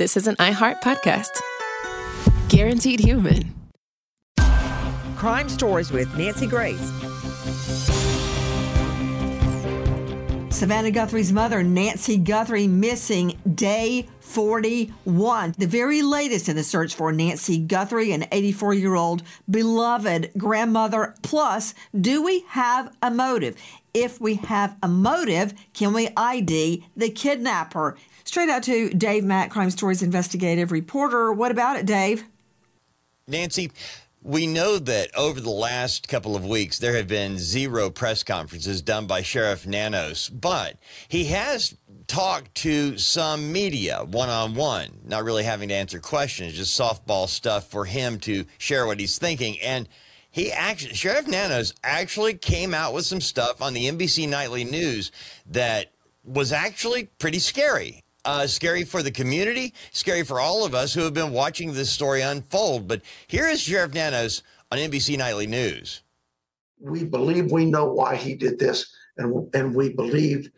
this is an iHeart podcast. Guaranteed human. Crime Stories with Nancy Grace. Savannah Guthrie's mother, Nancy Guthrie, missing day 41. The very latest in the search for Nancy Guthrie, an 84-year-old beloved grandmother. Plus, do we have a motive? If we have a motive, can we ID the kidnapper? Straight out to Dave Mack, Crime Stories investigative reporter. What about it, Dave? Nancy, we know that over the last couple of weeks, there have been 0 press conferences done by Sheriff Nanos, but he has talked to some media one-on-one, not really having to answer questions, just softball stuff for him to share what he's thinking. And Sheriff Nanos actually came out with some stuff on the NBC Nightly News that was actually pretty scary. Scary for the community, scary for all of us who have been watching this story unfold. But here is Sheriff Nanos on NBC Nightly News. We believe we know why he did this, and we believe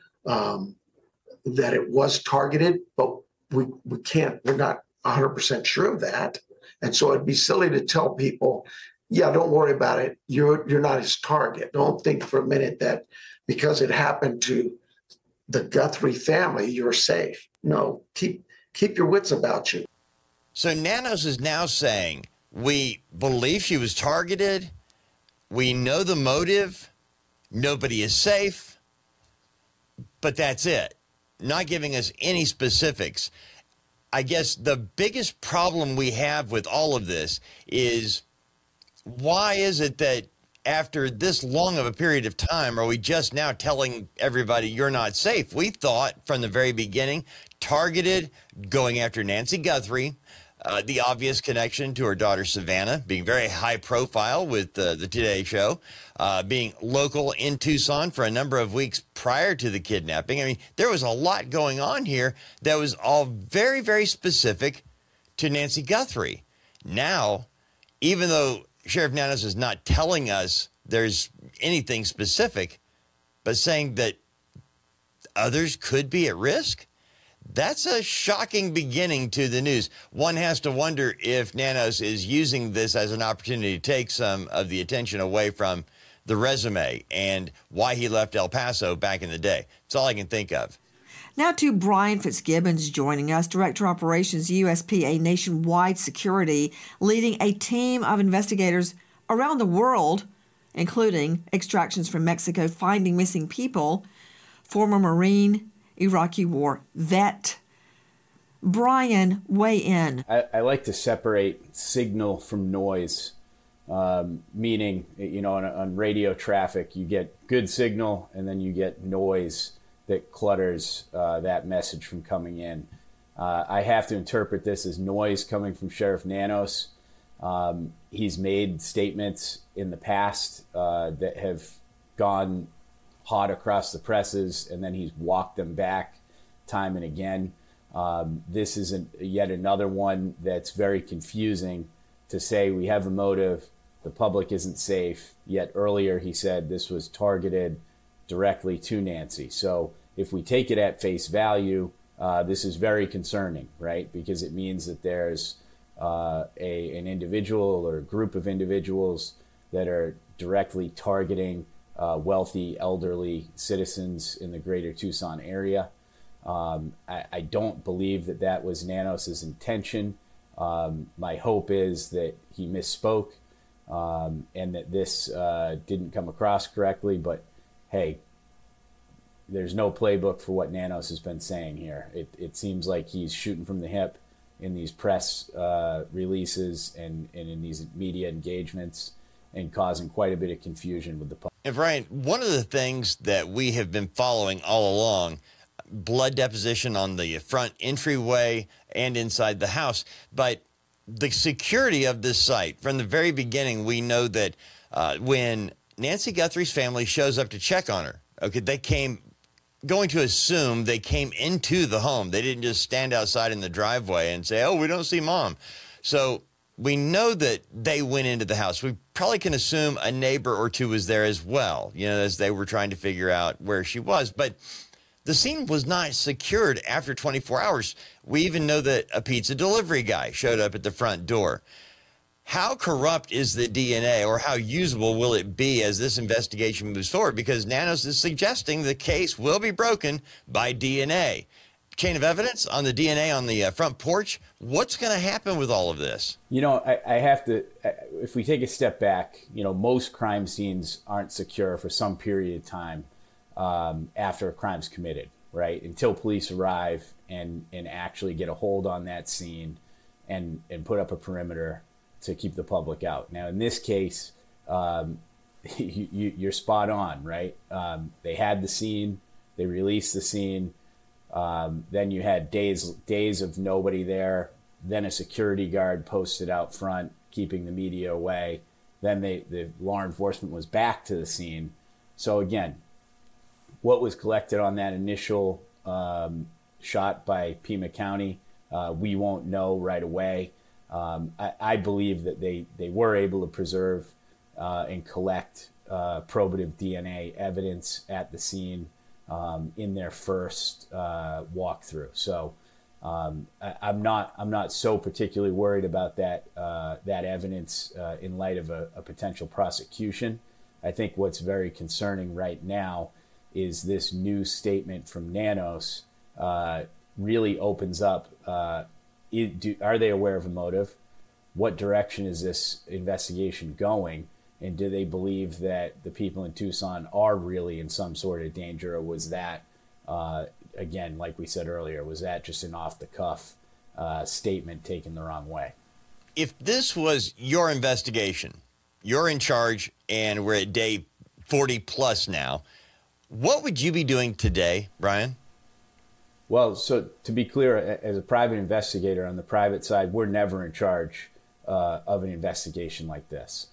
that it was targeted, but we're not 100% sure of that. And so it'd be silly to tell people, yeah, don't worry about it. You're not his target. Don't think for a minute that because it happened to the Guthrie family, you're safe. No, keep your wits about you. So Nanos is now saying, we believe she was targeted. We know the motive. Nobody is safe. But that's it. Not giving us any specifics. I guess the biggest problem we have with all of this is, why is it that after this long of a period of time, are we just now telling everybody you're not safe? We thought from the very beginning, targeted, going after Nancy Guthrie, the obvious connection to her daughter Savannah, being very high profile with the Today Show, being local in Tucson for a number of weeks prior to the kidnapping. I mean, there was a lot going on here that was all very, very specific to Nancy Guthrie. Now, even though Sheriff Nanos is not telling us there's anything specific, but saying that others could be at risk, that's a shocking beginning to the news. One has to wonder if Nanos is using this as an opportunity to take some of the attention away from the resume and why he left El Paso back in the day. That's all I can think of. Now to Brian Fitzgibbons joining us, Director of Operations, USPA Nationwide Security, leading a team of investigators around the world, including extractions from Mexico, finding missing people, former Marine, Iraqi war vet. Brian, weigh in. I like to separate signal from noise, meaning, on radio traffic, you get good signal and then you get noise that clutters that message from coming in. I have to interpret this as noise coming from Sheriff Nanos. He's made statements in the past that have gone hot across the presses, and then he's walked them back time and again. This is yet another one that's very confusing to say we have a motive, the public isn't safe, yet earlier he said this was targeted directly to Nancy. So if we take it at face value, this is very concerning, right? Because it means that there's an individual or a group of individuals that are directly targeting wealthy, elderly citizens in the greater Tucson area. I don't believe that was Nanos's intention. My hope is that he misspoke and that this didn't come across correctly, but hey, there's no playbook for what Nanos has been saying here. It seems like he's shooting from the hip in these press releases and in these media engagements and causing quite a bit of confusion with the public. And Brian, one of the things that we have been following all along, blood deposition on the front entryway and inside the house, but the security of this site, from the very beginning, we know that when Nancy Guthrie's family shows up to check on her, okay, they came into the home. They didn't just stand outside in the driveway and say, oh, we don't see mom. So we know that they went into the house. We probably can assume a neighbor or two was there as well, as they were trying to figure out where she was. But The scene was not secured after 24 hours. We even know that a pizza delivery guy showed up at the front door. How corrupt is the DNA, or how usable will it be as this investigation moves forward? Because Nanos is suggesting the case will be broken by DNA. Chain of evidence on the DNA on the front porch. What's going to happen with all of this? You know, I have to, if we take a step back, you know, most crime scenes aren't secure for some period of time after a crime's committed, right? Until police arrive and actually get a hold on that scene and put up a perimeter to keep the public out. Now, in this case, you're spot on, right? They had the scene, they released the scene. Then you had days of nobody there. Then a security guard posted out front, keeping the media away. Then the law enforcement was back to the scene. So again, what was collected on that initial shot by Pima County, we won't know right away. I believe that they were able to preserve and collect probative DNA evidence at the scene in their first walkthrough. So I'm not so particularly worried about that evidence in light of a potential prosecution. I think what's very concerning right now is this new statement from Nanos really opens up. Are they aware of a motive? What direction is this investigation going? And do they believe that the people in Tucson are really in some sort of danger? Or was that, again, like we said earlier, was that just an off-the-cuff statement taken the wrong way? If this was your investigation, you're in charge, and we're at day 40 plus now, what would you be doing today, Brian? Well, so to be clear, as a private investigator on the private side, we're never in charge of an investigation like this.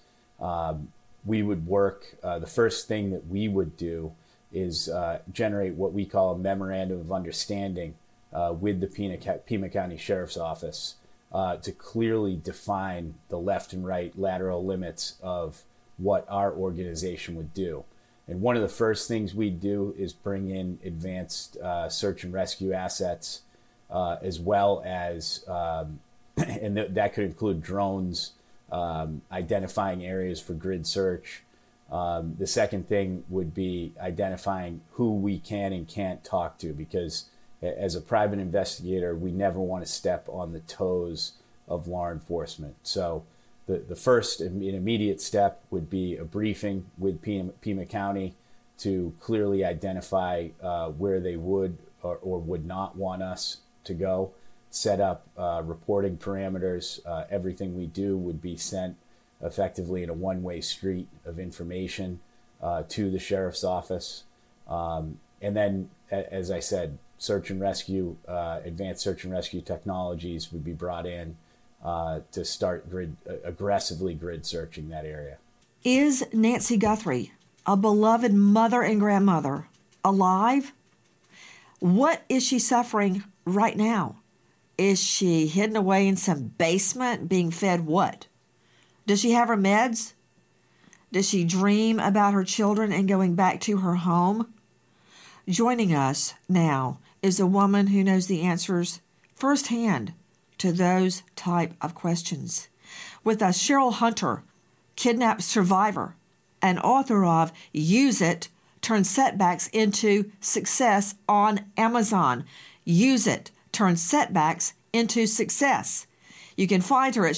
We would work, the first thing that we would do is generate what we call a memorandum of understanding with the Pima County Sheriff's Office to clearly define the left and right lateral limits of what our organization would do. And one of the first things we do is bring in advanced search and rescue assets, as well as, and that could include drones, identifying areas for grid search. The second thing would be identifying who we can and can't talk to, because as a private investigator, we never want to step on the toes of law enforcement. So the first and immediate step would be a briefing with Pima County to clearly identify where they would or would not want us to go, set up reporting parameters. Everything we do would be sent effectively in a one-way street of information to the sheriff's office. And then, as I said, search and rescue, advanced search and rescue technologies would be brought in to start aggressively grid searching that area. Is Nancy Guthrie, a beloved mother and grandmother, alive? What is she suffering right now? Is she hidden away in some basement being fed what? Does she have her meds? Does she dream about her children and going back to her home? Joining us now is a woman who knows the answers firsthand to those type of questions. With us, Cheryl Hunter, kidnapped survivor and author of Use It, Turn Setbacks into Success on Amazon. Use It, Turn Setbacks into Success. You can find her at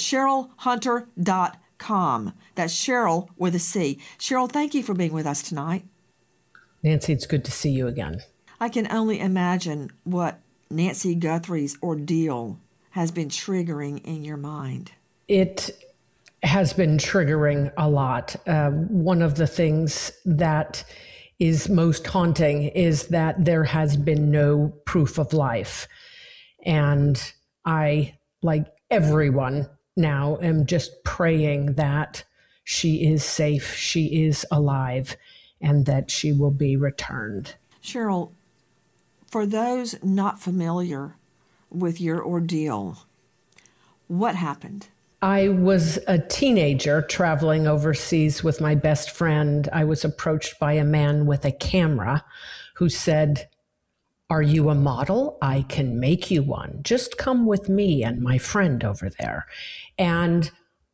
CherylHunter.com. That's Cheryl with a C. Cheryl, thank you for being with us tonight. Nancy, it's good to see you again. I can only imagine what Nancy Guthrie's ordeal has been triggering in your mind. It has been triggering a lot. One of the things that is most haunting is that there has been no proof of life. And I, like everyone now, am just praying that she is safe, she is alive, and that she will be returned. Cheryl, for those not familiar with your ordeal, what happened? I was a teenager traveling overseas with my best friend. I was approached by a man with a camera who said, Are you a model? I can make you one. Just come with me and my friend over there. And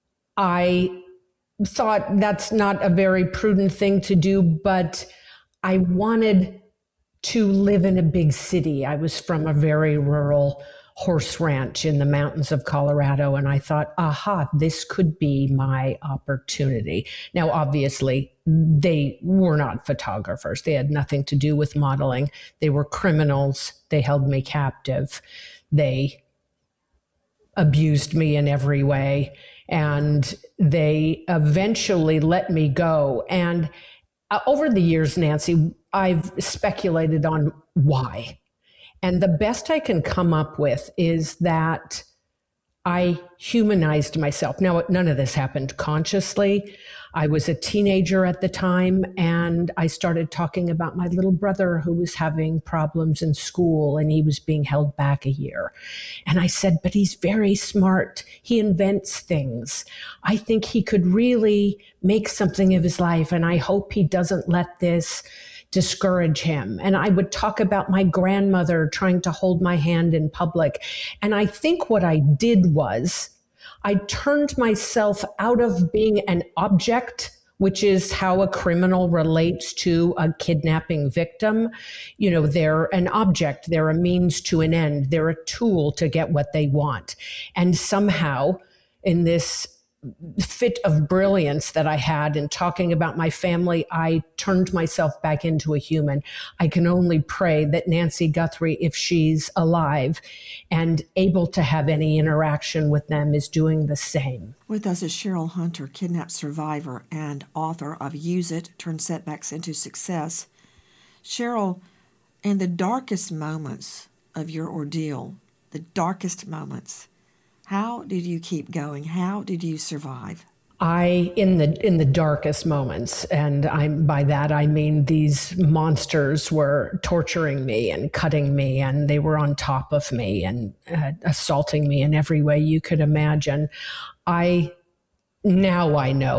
I thought that's not a very prudent thing to do, but I wanted to live in a big city. I was from a very rural horse ranch in the mountains of Colorado, and I thought, aha, this could be my opportunity. Now, obviously, they were not photographers. They had nothing to do with modeling. They were criminals. They held me captive. They abused me in every way, and they eventually let me go. And over the years, Nancy, I've speculated on why. And the best I can come up with is that I humanized myself. Now, none of this happened consciously. I was a teenager at the time, and I started talking about my little brother who was having problems in school, and he was being held back a year. And I said, but he's very smart. He invents things. I think he could really make something of his life, and I hope he doesn't let this discourage him. And I would talk about my grandmother trying to hold my hand in public. And I think what I did was I turned myself out of being an object, which is how a criminal relates to a kidnapping victim. You know, they're an object, they're a means to an end, they're a tool to get what they want. And somehow in this fit of brilliance that I had in talking about my family, I turned myself back into a human. I can only pray that Nancy Guthrie, if she's alive and able to have any interaction with them, is doing the same. With us is Cheryl Hunter, kidnapped survivor and author of Use It, Turn Setbacks into Success. Cheryl, in the darkest moments of your ordeal, the darkest moments, how did you keep going? How did you survive? In the darkest moments, and by that I mean these monsters were torturing me and cutting me, and they were on top of me and assaulting me in every way you could imagine. I know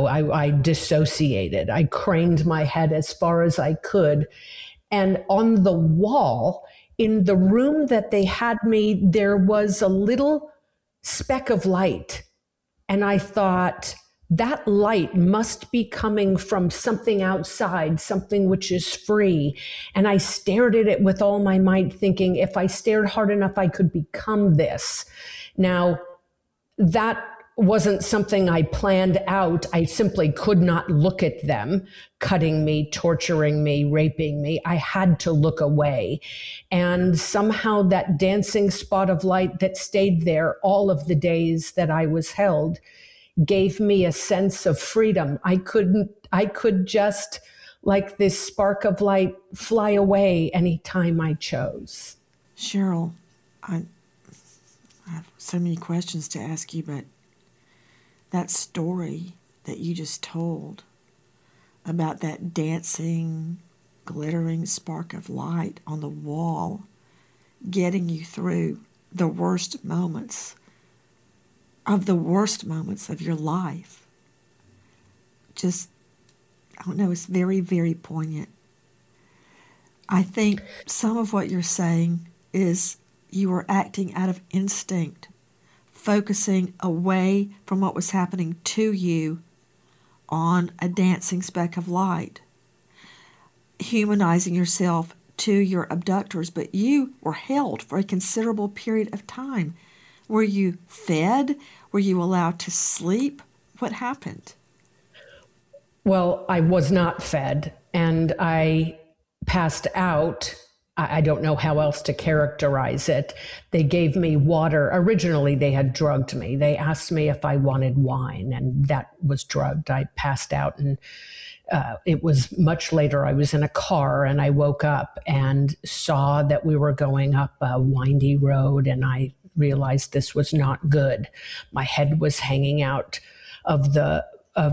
I dissociated. I craned my head as far as I could, and on the wall in the room that they had me, there was a little speck of light. And I thought, that light must be coming from something outside, something which is free. And I stared at it with all my might, thinking if I stared hard enough, I could become this. Now, that wasn't something I planned out. I simply could not look at them, cutting me, torturing me, raping me. I had to look away. And somehow that dancing spot of light that stayed there all of the days that I was held gave me a sense of freedom. I could just, like this spark of light, fly away anytime I chose. Cheryl, I have so many questions to ask you, but that story that you just told about that dancing, glittering spark of light on the wall, getting you through the worst moments of your life. Just, I don't know, it's very, very poignant. I think some of what you're saying is you were acting out of instinct, focusing away from what was happening to you on a dancing speck of light, humanizing yourself to your abductors, but you were held for a considerable period of time. Were you fed? Were you allowed to sleep? What happened? Well, I was not fed, and I passed out. I don't know how else to characterize it. They gave me water. Originally, they had drugged me. They asked me if I wanted wine, and that was drugged. I passed out, and it was much later. I was in a car, and I woke up and saw that we were going up a windy road, and I realized this was not good. My head was hanging out of the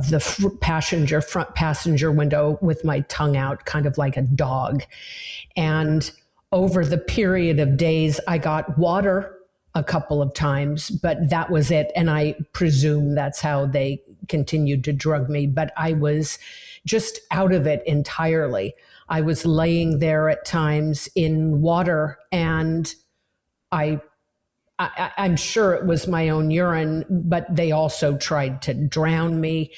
front passenger window with my tongue out, kind of like a dog. And over the period of days, I got water a couple of times, but that was it. And I presume that's how they continued to drug me, but I was just out of it entirely. I was laying there at times in water, and I'm sure it was my own urine, but they also tried to drown me.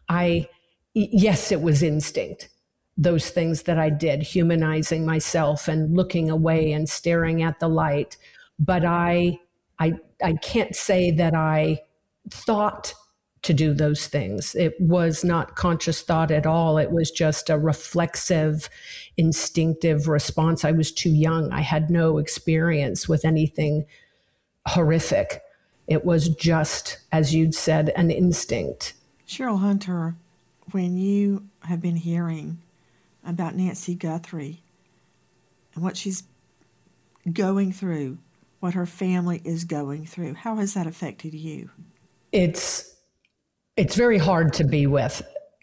Yes, it was instinct. Those things that I did, humanizing myself and looking away and staring at the light. But I can't say that I thought to do those things. It was not conscious thought at all. It was just a reflexive, instinctive response. I was too young. I had no experience with anything horrific. It was just, as you'd said, an instinct. Cheryl Hunter, when you have been hearing about Nancy Guthrie and what she's going through, what her family is going through, how has that affected you? It's very hard to be with.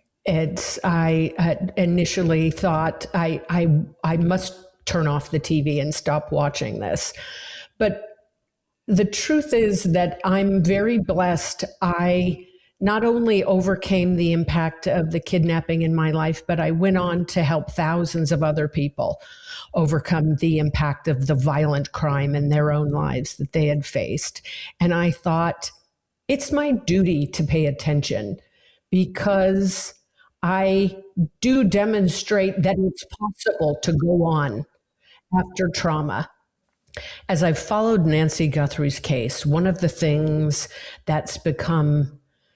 I had initially thought I must turn off the TV and stop watching this. But the truth is that I'm very blessed. I not only overcame the impact of the kidnapping in my life, but I went on to help thousands of other people overcome the impact of the violent crime in their own lives that they had faced. And I thought, it's my duty to pay attention, because I do demonstrate that it's possible to go on after trauma. As I've followed Nancy Guthrie's case, one of the things that's become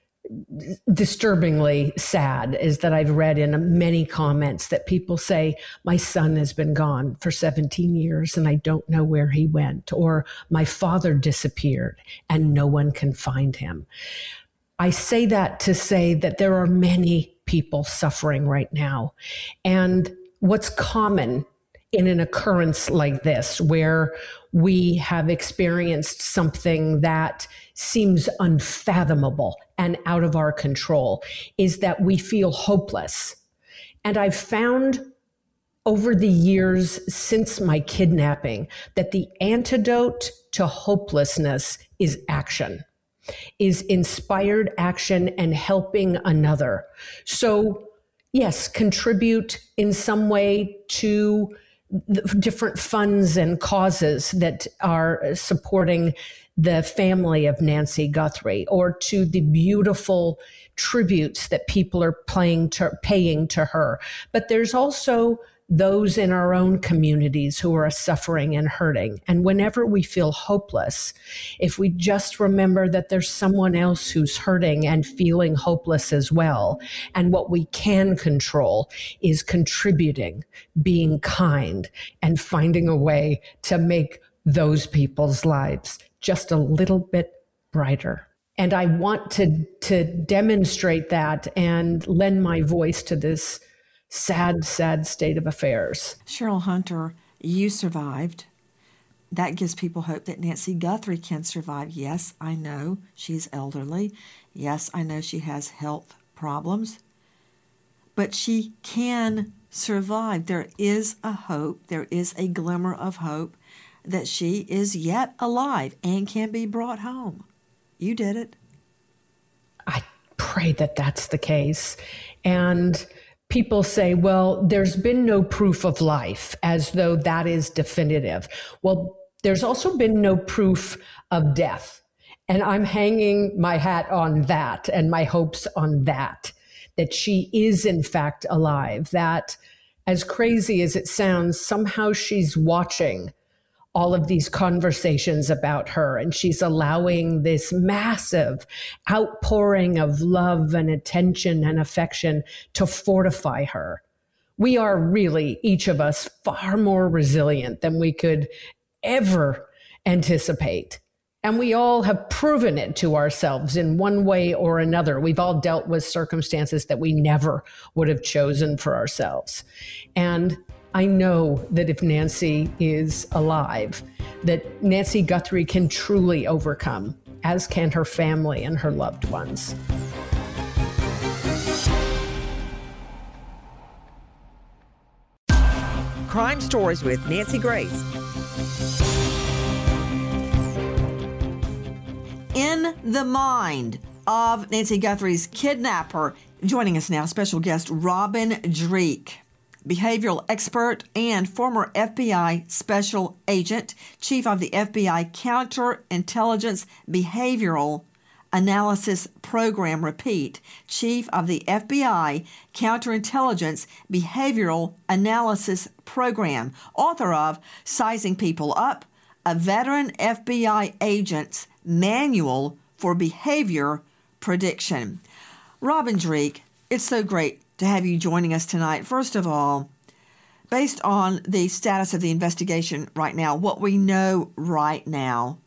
disturbingly sad is that I've read in many comments that people say, my son has been gone for 17 years and I don't know where he went, or my father disappeared and no one can find him. I say that to say that there are many people suffering right now. And what's common in an occurrence like this, where we have experienced something that seems unfathomable and out of our control, is that we feel hopeless. And I've found over the years since my kidnapping that the antidote to hopelessness is action, is inspired action and helping another. So yes, contribute in some way to the different funds and causes that are supporting the family of Nancy Guthrie, or to the beautiful tributes that people are paying to her. But there's also those in our own communities who are suffering and hurting. And whenever we feel hopeless, if we just remember that there's someone else who's hurting and feeling hopeless as well, and what we can control is contributing, being kind, and finding a way to make those people's lives just a little bit brighter. And I want to demonstrate that and lend my voice to this sad, sad state of affairs. Cheryl Hunter, you survived. That gives people hope that Nancy Guthrie can survive. Yes, I know she's elderly. Yes, I know she has health problems. But she can survive. There is a hope. There is a glimmer of hope that she is yet alive and can be brought home. You did it. I pray that that's the case. And people say, well, there's been no proof of life, as though that is definitive. Well, there's also been no proof of death. And I'm hanging my hat on that and my hopes on that she is in fact alive, that as crazy as it sounds, somehow she's watching all of these conversations about her, and she's allowing this massive outpouring of love and attention and affection to fortify her. We are really, each of us, far more resilient than we could ever anticipate. And we all have proven it to ourselves in one way or another. We've all dealt with circumstances that we never would have chosen for ourselves. And I know that if Nancy is alive, that Nancy Guthrie can truly overcome, as can her family and her loved ones. Crime Stories with Nancy Grace. In the mind of Nancy Guthrie's kidnapper. Joining us now, special guest Robin Dreeke, behavioral expert and former FBI special agent, chief of the FBI Counterintelligence Behavioral Analysis Program. Repeat, chief of the FBI Counterintelligence Behavioral Analysis Program, author of Sizing People Up, a veteran FBI agent's manual for behavior prediction. Robin Dreeke, it's so great to have you joining us tonight. First of all, based on the status of the investigation right now, what we know right now,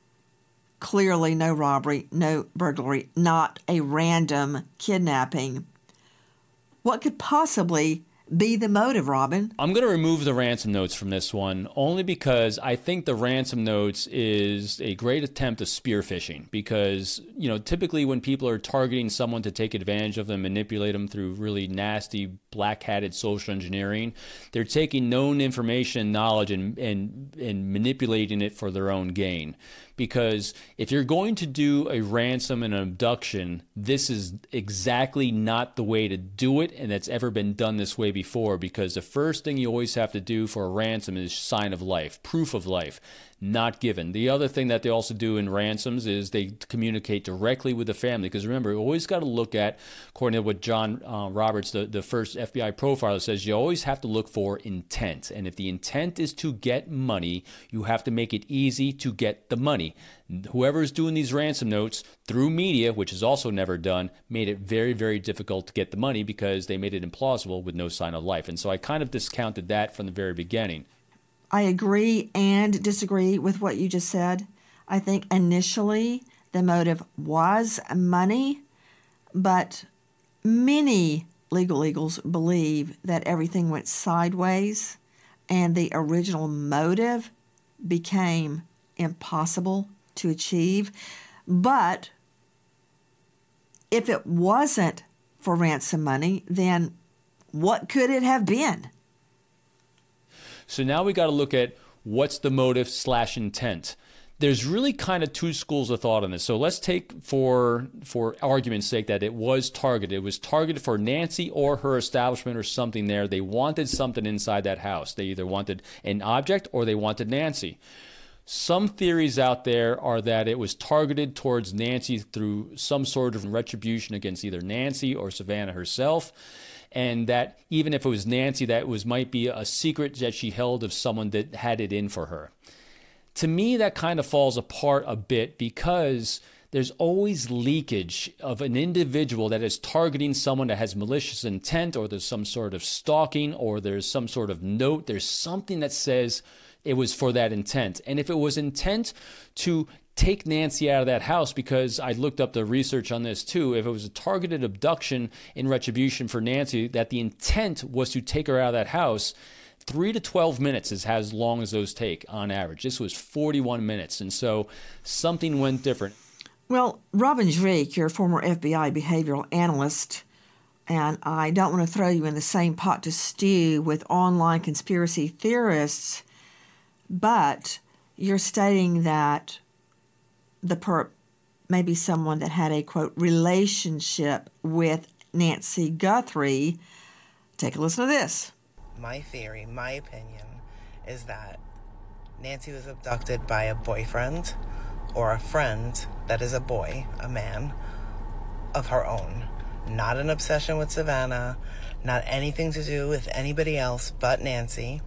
clearly no robbery, no burglary, not a random kidnapping. What could possibly be the motive, Robin? I'm going to remove the ransom notes from this one only because I think the ransom notes is a great attempt of spear phishing because, typically when people are targeting someone to take advantage of them, manipulate them through really nasty black-hatted social engineering, they're taking known information, knowledge, and manipulating it for their own gain. Because if you're going to do a ransom and an abduction, this is exactly not the way to do it, and that's ever been done this way before, because the first thing you always have to do for a ransom is sign of life, proof of life, not given. The other thing that they also do in ransoms is they communicate directly with the family, because remember, you always got to look at, according to what John Roberts, the first FBI profiler, says, you always have to look for intent. And if the intent is to get money, you have to make it easy to get the money. Whoever is doing these ransom notes through media, which is also never done, made it very, very difficult to get the money because they made it implausible with no sign of life. And so I kind of discounted that from the very beginning. I agree and disagree with what you just said. I think initially the motive was money, but many legal eagles believe that everything went sideways and the original motive became impossible to achieve. But if it wasn't for ransom money, then what could it have been? So now we got to look at what's the motive / intent. There's really kind of two schools of thought on this. So let's take for argument's sake that it was targeted. It was targeted for Nancy or her establishment or something there. They wanted something inside that house. They either wanted an object or they wanted Nancy. Some theories out there are that it was targeted towards Nancy through some sort of retribution against either Nancy or Savannah herself. And that even if it was Nancy, that might be a secret that she held of someone that had it in for her. To me, that kind of falls apart a bit because there's always leakage of an individual that is targeting someone that has malicious intent, or there's some sort of stalking, or there's some sort of note. There's something that says it was for that intent. And if it was intent to take Nancy out of that house, because I looked up the research on this too, if it was a targeted abduction in retribution for Nancy, that the intent was to take her out of that house, 3 to 12 minutes is as long as those take on average. This was 41 minutes, and so something went different. Well, Robin Dreeke, you're a former FBI behavioral analyst, and I don't want to throw you in the same pot to stew with online conspiracy theorists, but you're stating that the perp may be someone that had a, quote, relationship with Nancy Guthrie. Take a listen to this. My theory, my opinion, is that Nancy was abducted by a boyfriend or a friend that is a boy, a man, of her own. Not an obsession with Savannah, not anything to do with anybody else but Nancy.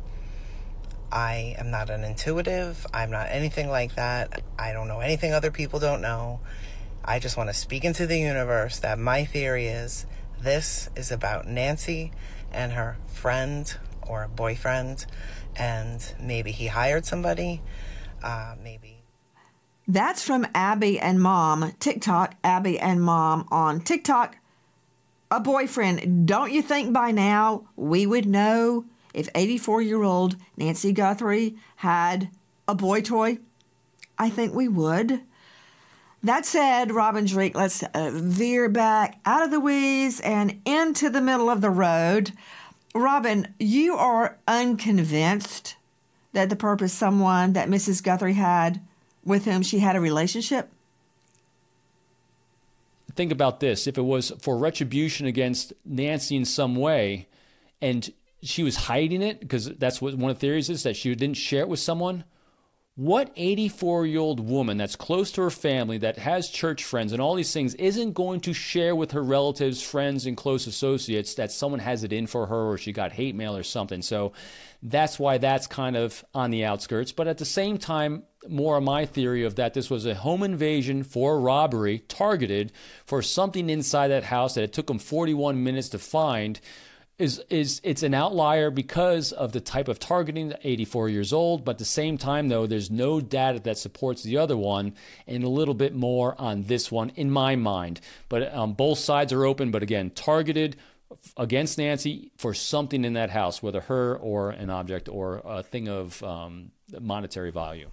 I am not an intuitive. I'm not anything like that. I don't know anything other people don't know. I just want to speak into the universe that my theory is this is about Nancy and her friend or a boyfriend, and maybe he hired somebody, maybe. That's from Abby and Mom, TikTok, Abby and Mom on TikTok. A boyfriend. Don't you think by now we would know if 84-year-old Nancy Guthrie had a boy toy? I think we would. That said, Robin Dreeke, let's veer back out of the weeds and into the middle of the road. Robin, you are unconvinced that the perp is someone that Mrs. Guthrie had with whom she had a relationship? think about this. If it was for retribution against Nancy in some way, and she was hiding it, because that's what one of the theories is, that she didn't share it with someone, what 84-year-old woman that's close to her family, that has church friends and all these things, isn't going to share with her relatives, friends, and close associates that someone has it in for her, or she got hate mail or something? So that's why that's kind of on the outskirts. But at the same time, more of my theory of that this was a home invasion for robbery, targeted for something inside that house that it took them 41 minutes to find, is it's an outlier because of the type of targeting, 84 years old. But at the same time, though, there's no data that supports the other one, and a little bit more on this one in my mind. But both sides are open. But again, targeted against Nancy for something in that house, whether her or an object or a thing of monetary value.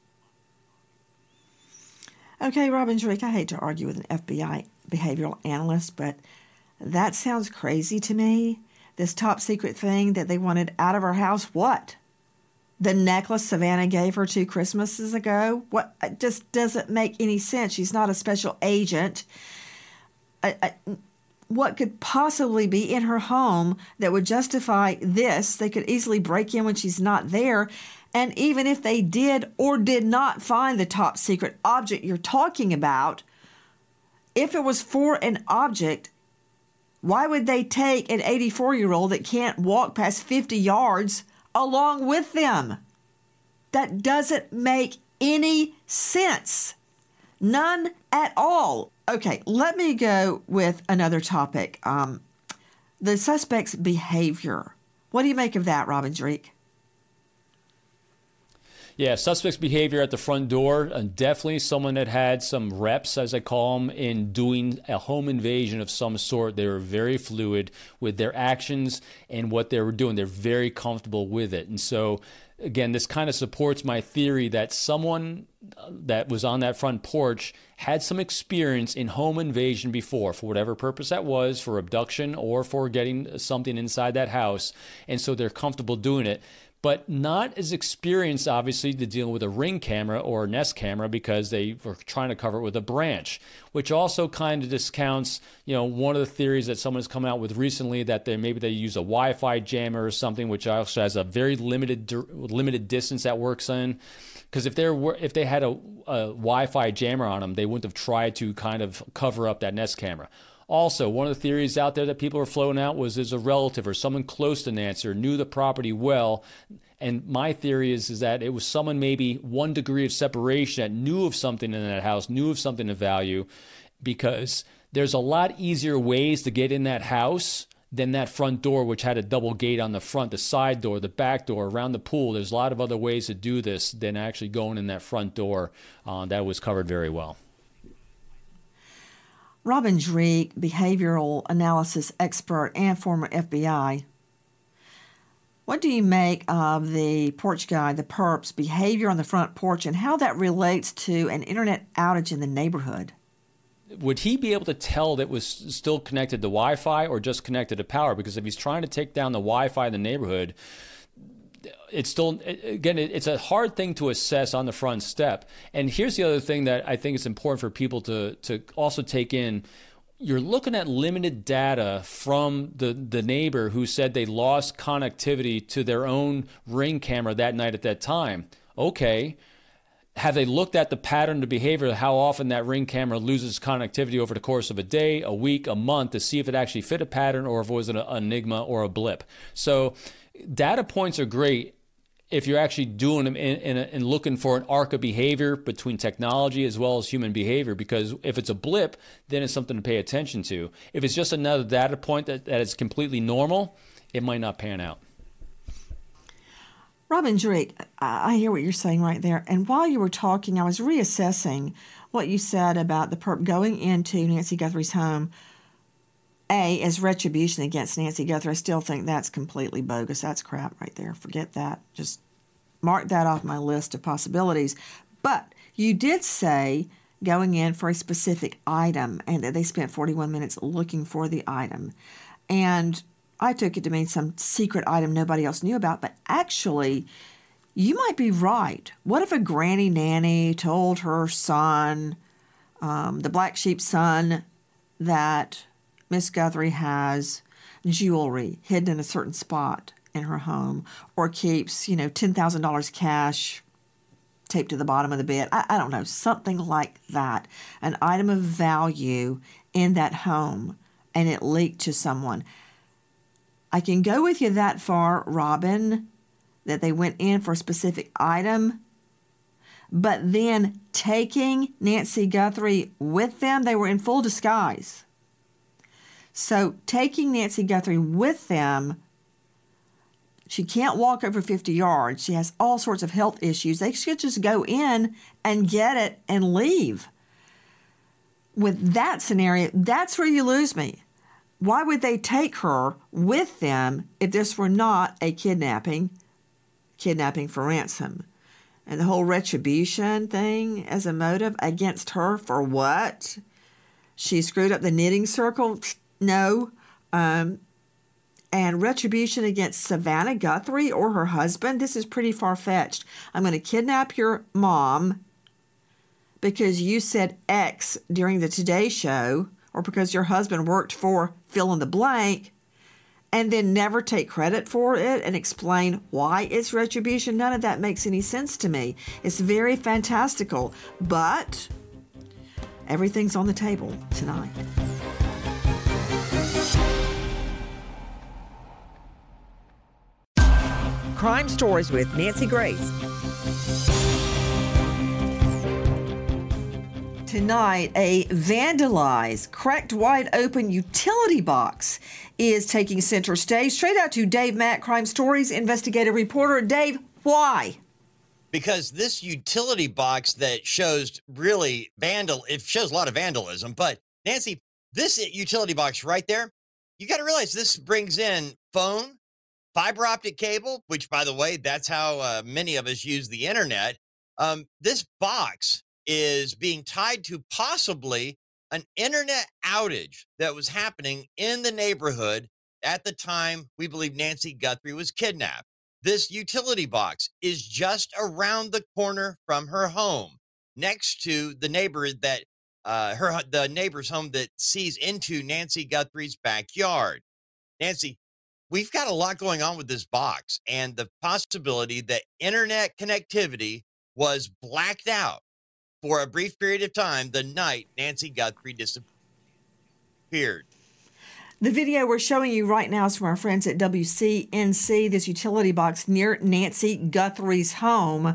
Okay, Robin Dreeke, I hate to argue with an FBI behavioral analyst, but that sounds crazy to me. This top secret thing that they wanted out of her house, what? The necklace Savannah gave her 2 Christmases ago? What? It just doesn't make any sense. She's not a special agent. What could possibly be in her home that would justify this? They could easily break in when she's not there. And even if they did or did not find the top secret object you're talking about, if it was for an object, why would they take an 84-year-old that can't walk past 50 yards along with them? That doesn't make any sense. None at all. Okay, let me go with another topic. The suspect's behavior. What do you make of that, Robin Dreeke? Yeah, suspect's behavior at the front door, definitely someone that had some reps, as I call them, in doing a home invasion of some sort. They were very fluid with their actions and what they were doing. They're very comfortable with it. And so, again, this kind of supports my theory that someone that was on that front porch had some experience in home invasion before, for whatever purpose that was, for abduction or for getting something inside that house. And so they're comfortable doing it, but not as experienced, obviously, to deal with a Ring camera or a Nest camera, because they were trying to cover it with a branch, which also kind of discounts, one of the theories that someone has come out with recently, that maybe they use a Wi-Fi jammer or something, which also has a very limited distance that works in. Because if they had a Wi-Fi jammer on them, they wouldn't have tried to kind of cover up that Nest camera. Also, one of the theories out there that people are floating out was there's a relative or someone close to Nancy or knew the property well. And my theory is that it was someone maybe 1 degree of separation that knew of something in that house, knew of something of value, because there's a lot easier ways to get in that house than that front door, which had a double gate on the front, the side door, the back door, around the pool. There's a lot of other ways to do this than actually going in that front door. That was covered very well. Robin Dreeke, behavioral analysis expert and former FBI. What do you make of the porch guy, the perp's behavior on the front porch, and how that relates to an internet outage in the neighborhood? Would he be able to tell that it was still connected to Wi-Fi or just connected to power? Because if he's trying to take down the Wi-Fi in the neighborhood, it's a hard thing to assess on the front step. And here's the other thing that I think is important for people to also take in. You're looking at limited data from the neighbor who said they lost connectivity to their own Ring camera that night at that time. Okay. Have they looked at the pattern of behavior, how often that Ring camera loses connectivity over the course of a day, a week, a month, to see if it actually fit a pattern or if it was an enigma or a blip? So data points are great if you're actually doing them and looking for an arc of behavior between technology as well as human behavior, because if it's a blip, then it's something to pay attention to. If it's just another data point that is completely normal, it might not pan out. Robin Dreeke, I hear what you're saying right there. And while you were talking, I was reassessing what you said about the perp going into Nancy Guthrie's home, as retribution against Nancy Guthrie. I still think that's completely bogus. That's crap right there. Forget that. Just mark that off my list of possibilities. But you did say going in for a specific item and that they spent 41 minutes looking for the item. And I took it to mean some secret item nobody else knew about. But actually, you might be right. What if a granny nanny told her son, the black sheep son, that Miss Guthrie has jewelry hidden in a certain spot in her home, or keeps, $10,000 cash taped to the bottom of the bed. I don't know, something like that. An item of value in that home, and it leaked to someone. I can go with you that far, Robin, that they went in for a specific item. But then taking Nancy Guthrie with them, they were in full disguise. So taking Nancy Guthrie with them, she can't walk over 50 yards. She has all sorts of health issues. They should just go in and get it and leave. With that scenario, that's where you lose me. Why would they take her with them if this were not a kidnapping for ransom? And the whole retribution thing as a motive against her for what? She screwed up the knitting circle? No. And retribution against Savannah Guthrie or her husband? This is pretty far-fetched. I'm going to kidnap your mom because you said X during the Today Show, or because your husband worked for fill in the blank, and then never take credit for it and explain why it's retribution. None of that makes any sense to me. It's very fantastical, but everything's on the table tonight. Crime Stories with Nancy Grace. Tonight, a vandalized, cracked wide open utility box is taking center stage. Straight out to Dave Mack, Crime Stories investigative reporter. Dave, why? Because this utility box that shows really it shows a lot of vandalism. But Nancy, this utility box right there, you got to realize this brings in phone, fiber optic cable, which, by the way, that's how many of us use the internet. This box is being tied to possibly an internet outage that was happening in the neighborhood at the time we believe Nancy Guthrie was kidnapped. This utility box is just around the corner from her home, next to the neighbor that the neighbor's home that sees into Nancy Guthrie's backyard. Nancy, we've got a lot going on with this box, and the possibility that internet connectivity was blacked out for a brief period of time the night Nancy Guthrie disappeared. The video we're showing you right now is from our friends at WCNC, this utility box near Nancy Guthrie's home.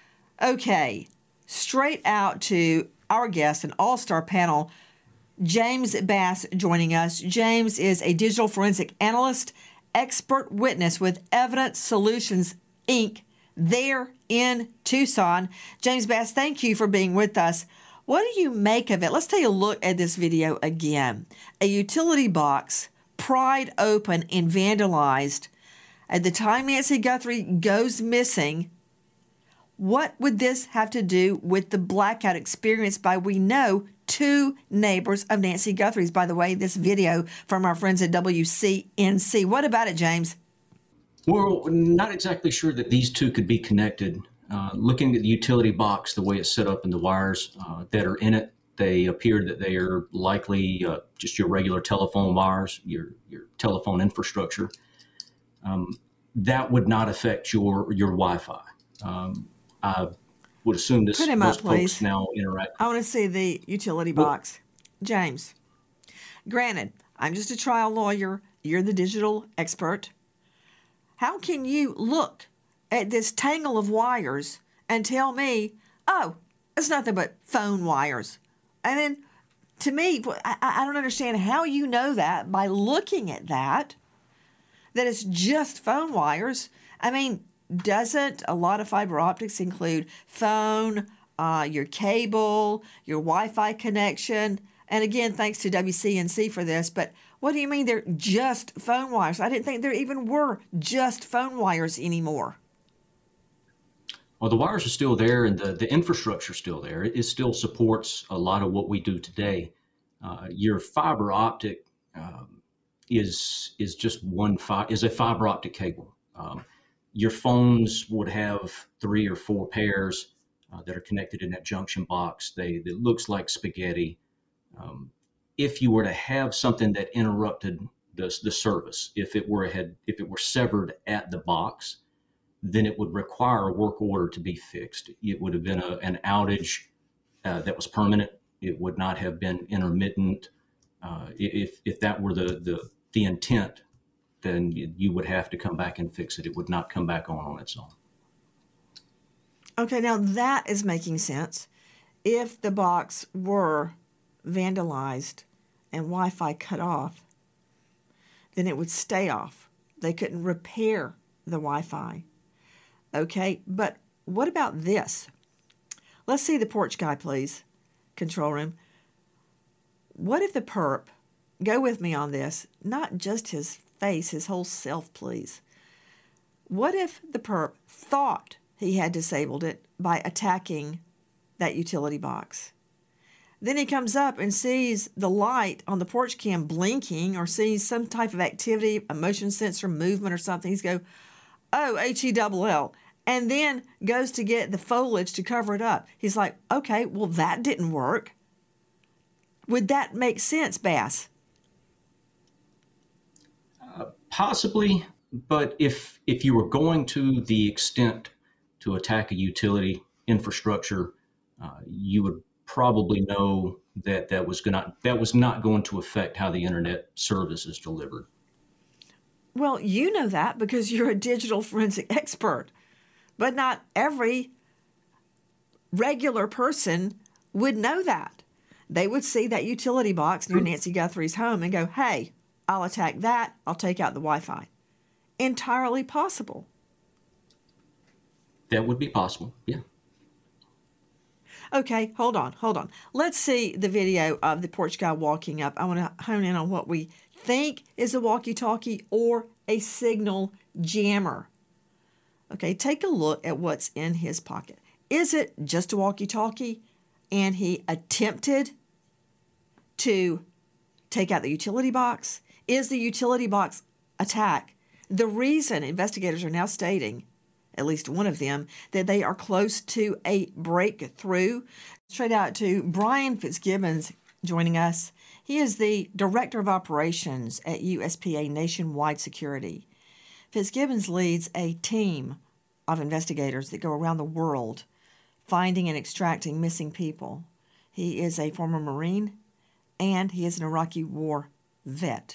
Okay, straight out to our guest, an all-star panel, James Bass joining us. James is a digital forensic analyst, expert witness with Evidence Solutions, Inc., there in Tucson. James Bass, thank you for being with us. What do you make of it? Let's take a look at this video again. A utility box pried open and vandalized. At the time Nancy Guthrie goes missing, what would this have to do with the blackout experienced by, we know, two neighbors of Nancy Guthrie's? By the way, this video from our friends at WCNC. What about it, James? We're not exactly sure that these two could be connected. Looking at the utility box, the way it's set up and the wires that are in it, they appear that they are likely just your regular telephone wires, your telephone infrastructure. That would not affect your Wi-Fi. I would assume this. Put him most up, please. folks now interact. I want to see the utility box. James, granted, I'm just a trial lawyer. You're the digital expert. How can you look at this tangle of wires and tell me, oh, it's nothing but phone wires? And then, to me, I don't understand how you know that by looking at that it's just phone wires. I mean, doesn't a lot of fiber optics include phone, your cable, your Wi-Fi connection? And again, thanks to WCNC for this, but what do you mean they're just phone wires? I didn't think there even were just phone wires anymore. Well, the wires are still there, and the infrastructure is still there. It still supports a lot of what we do today. Your fiber optic is just is a fiber optic cable. Your phones would have 3 or 4 pairs that are connected in that junction box. It looks like spaghetti. if you were to have something that interrupted the service, if it were severed at the box, then it would require a work order to be fixed. It would have been an outage that was permanent. It would not have been intermittent. If that were the intent, then you would have to come back and fix it. It would not come back on its own. Okay, now that is making sense. If the box were vandalized and Wi-Fi cut off, then it would stay off. They couldn't repair the Wi-Fi. Okay, but what about this? Let's see the porch guy, please. Control room. What if the perp, go with me on this, not just his face, his whole self, please. What if the perp thought he had disabled it by attacking that utility box? Then he comes up and sees the light on the porch cam blinking, or sees some type of activity, a motion sensor movement or something. He's go, oh, HELL, and then goes to get the foliage to cover it up. He's like, okay, well, that didn't work. Would that make sense, Bass? Possibly, but if you were going to the extent to attack a utility infrastructure, you would probably know that was not going to affect how the internet service is delivered. Well, you know that because you're a digital forensic expert, but not every regular person would know that. They would see that utility box near Nancy Guthrie's home and go, hey, I'll attack that. I'll take out the Wi-Fi. Entirely possible. That would be possible, yeah. Okay, hold on. Let's see the video of the porch guy walking up. I want to hone in on what we think is a walkie-talkie or a signal jammer. Okay, take a look at what's in his pocket. Is it just a walkie-talkie and he attempted to take out the utility box? Is the utility box attack the reason investigators are now stating, at least one of them, that they are close to a breakthrough? Straight out to Brian Fitzgibbons joining us. He is the Director of Operations at USPA Nationwide Security. Fitzgibbons leads a team of investigators that go around the world finding and extracting missing people. He is a former Marine and he is an Iraqi war vet.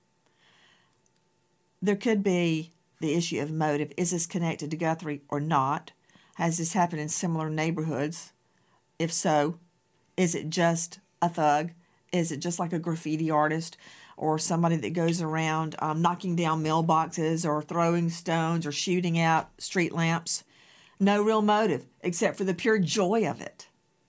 There could be the issue of motive. Is this connected to Guthrie or not? Has this happened in similar neighborhoods? If so, is it just a thug? Is it just like a graffiti artist or somebody that goes around knocking down mailboxes or throwing stones or shooting out street lamps? No real motive except for the pure joy of it.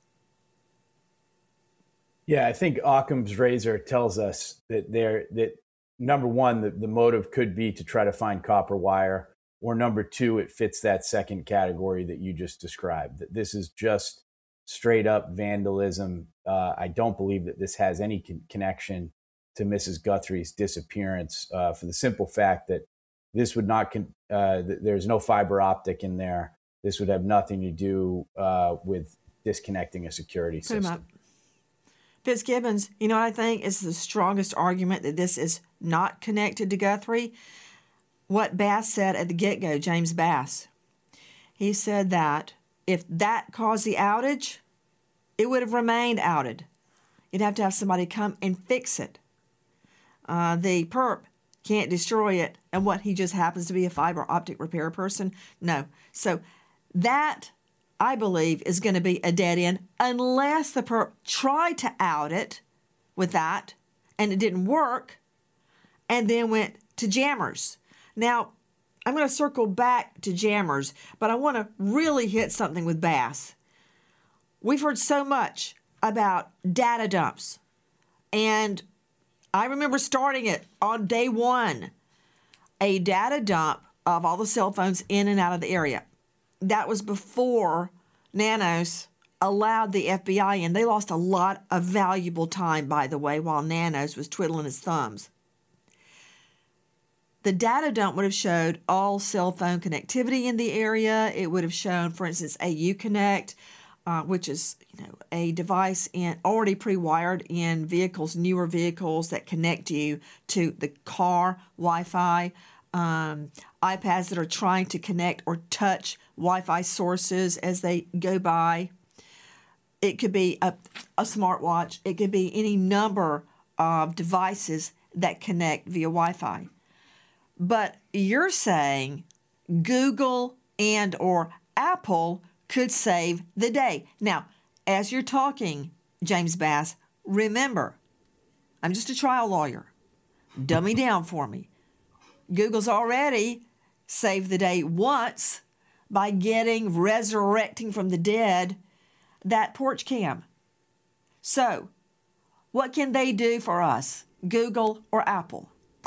Yeah, I think Occam's razor tells us that number one, the motive could be to try to find copper wire, or number two, it fits that second category that you just described, that this is just straight up vandalism. I don't believe that this has any connection to Mrs. Guthrie's disappearance for the simple fact that this would not, there's no fiber optic in there. This would have nothing to do with disconnecting a security system. Fitzgibbons, you know what I think is the strongest argument that this is not connected to Guthrie? What Bass said at the get-go, James Bass. He said that if that caused the outage, it would have remained outed. You'd have to have somebody come and fix it. The perp can't destroy it, and what, he just happens to be a fiber optic repair person? No. So that, I believe, is going to be a dead end unless the perp tried to out it with that and it didn't work and then went to jammers. Now, I'm going to circle back to jammers, but I want to really hit something with Bass. We've heard so much about data dumps, and I remember starting it on day one, a data dump of all the cell phones in and out of the area. That was before Nanos allowed the FBI in. They lost a lot of valuable time, by the way, while Nanos was twiddling his thumbs. The data dump would have showed all cell phone connectivity in the area. It would have shown, for instance, a Uconnect, which is a device already pre-wired in vehicles, newer vehicles that connect you to the car Wi-Fi. iPads that are trying to connect or touch Wi-Fi sources as they go by. It could be a smartwatch. It could be any number of devices that connect via Wi-Fi. But you're saying Google and or Apple could save the day. Now, as you're talking, James Bass, remember, I'm just a trial lawyer. Dummy down for me. Google's already saved the day once by resurrecting from the dead that porch cam. So, what can they do for us, Google or Apple?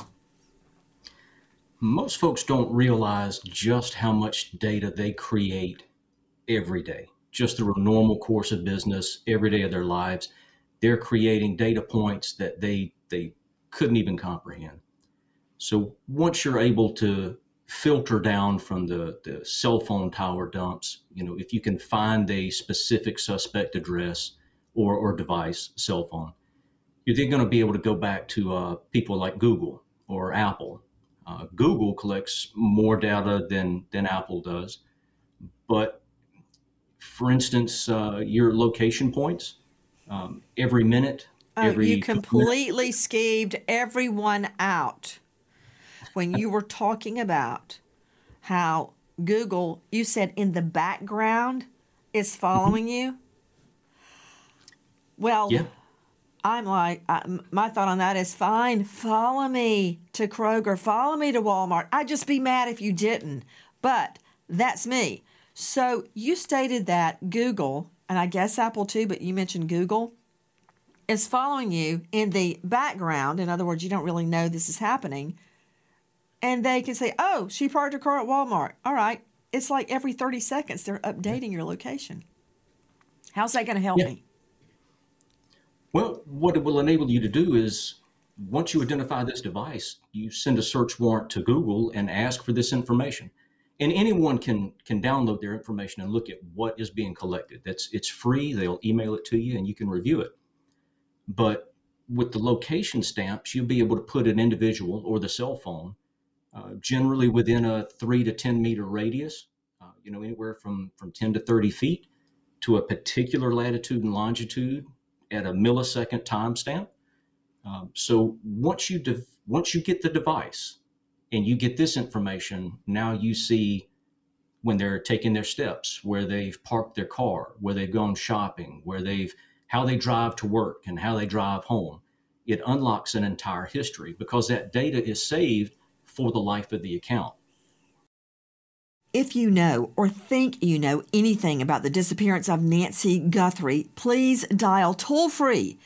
Most folks don't realize just how much data they create every day, just through a normal course of business, every day of their lives. They're creating data points that they couldn't even comprehend. So once you're able to filter down from the cell phone tower dumps, if you can find a specific suspect address or device, cell phone, you're then going to be able to go back to people like Google or Apple. Google collects more data than Apple does. But for instance, your location points, every minute, you completely skeeved everyone out when you were talking about how Google, you said in the background, is following you. Well, yeah. I'm like, my thought on that is fine. Follow me to Kroger. Follow me to Walmart. I'd just be mad if you didn't. But that's me. So you stated that Google, and I guess Apple too, but you mentioned Google, is following you in the background. In other words, you don't really know this is happening. And they can say, oh, she parked her car at Walmart. All right. It's like every 30 seconds they're updating your location. How's that going to help me? Well, what it will enable you to do is, once you identify this device, you send a search warrant to Google and ask for this information. And anyone can download their information and look at what is being collected. It's free. They'll email it to you and you can review it. But with the location stamps, you'll be able to put an individual or the cell phone generally within a 3 to 10 meter radius, anywhere from 10 to 30 feet to a particular latitude and longitude at a millisecond timestamp. So once you get the device and you get this information, now you see when they're taking their steps, where they've parked their car, where they've gone shopping, how they drive to work and how they drive home. It unlocks an entire history because that data is saved for the life of the account. If you know or think you know anything about the disappearance of Nancy Guthrie, please dial toll-free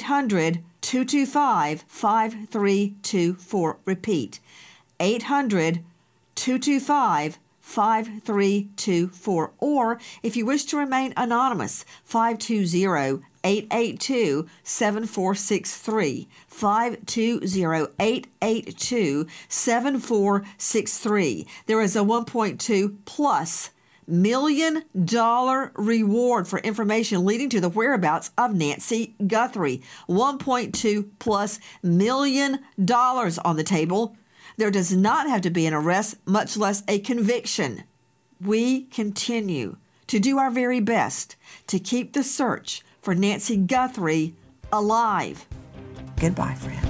800-225-5324. Repeat, 800-225-5324. Or if you wish to remain anonymous, 520-882-7463. 520-882-7463. There is a $1.2+ million reward for information leading to the whereabouts of Nancy Guthrie. $1.2+ million on the table. There does not have to be an arrest, much less a conviction. We continue to do our very best to keep the search for Nancy Guthrie alive. Goodbye, friend.